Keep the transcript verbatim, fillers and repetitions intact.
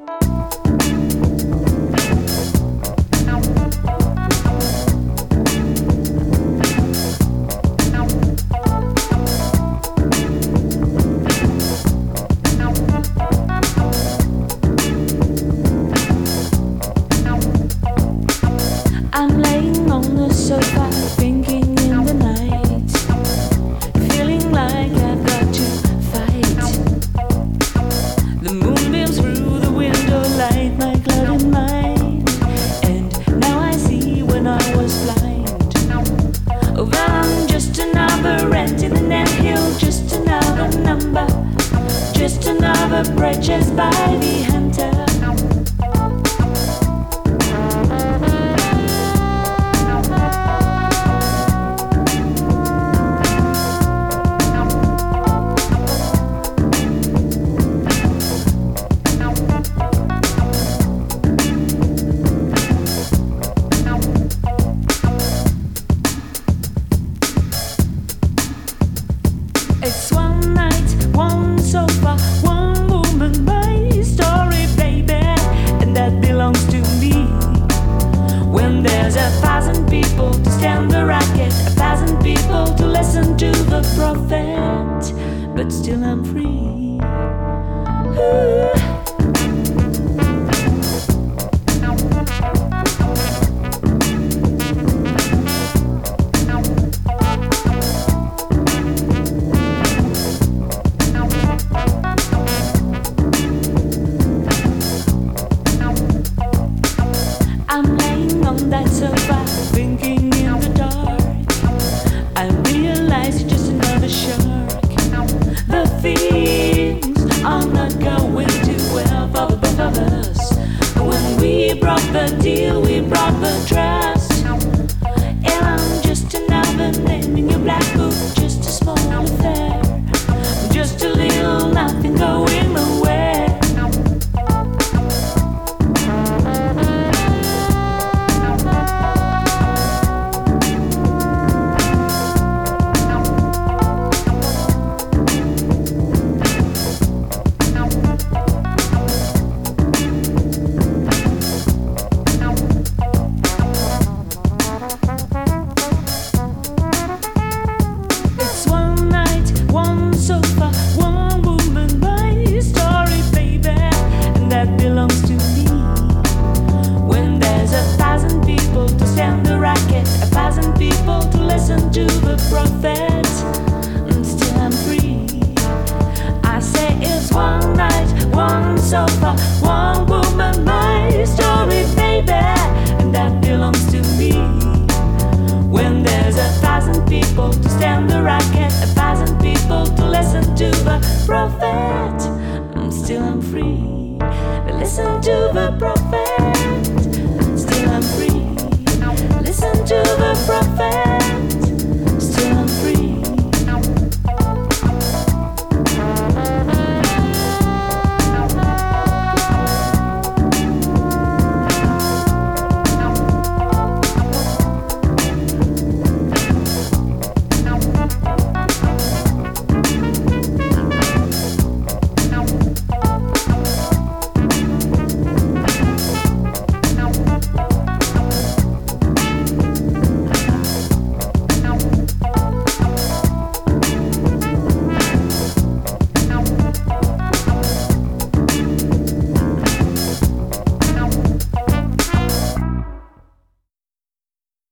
I'm laying on the sofa, thinking in the night, feeling like I've got to fight. The moon beams through the window, light my clouded mind, and now I see when I was blind. Oh, well, I'm just another rent in an anthill, just another number, just another purchased by the hunter. It's one night, one sofa, one woman, my story, baby, and that belongs to me. When there's a thousand people to stand the racket, a thousand people to listen to the prophet, but still I'm free. Ooh. I'm laying on that sofa, thinking in the dark. I realize you're just another shark. The things are not going too well for the both of us. When we brought the deal, we brought the trust. And I'm just another name in your black book, just a small affair, just a little nothing going nowhere. To the prophet, and still I'm free. I say it's one night, one sofa, one woman, my story, baby, and that belongs to me. When there's a thousand people to stand the racket, a thousand people to listen to the prophet, and still I'm free. But listen to the prophet, still I'm free. Listen to the prophet.